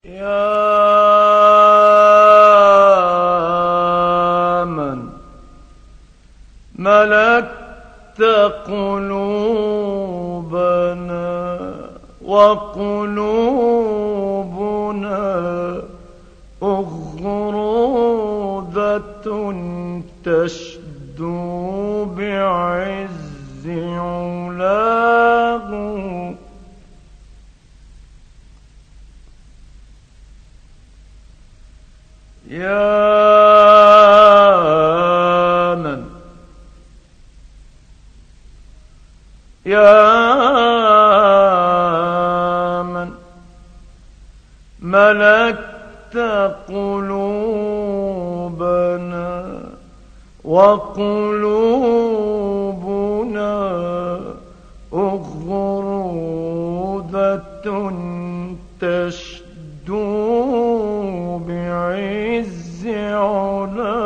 يا من ملكت قلوبنا وقلوبنا أغرودة تشدو بعز علاه. يا من ملكت قلوبنا وقلوبنا أغرودة تشدو بعز علاه.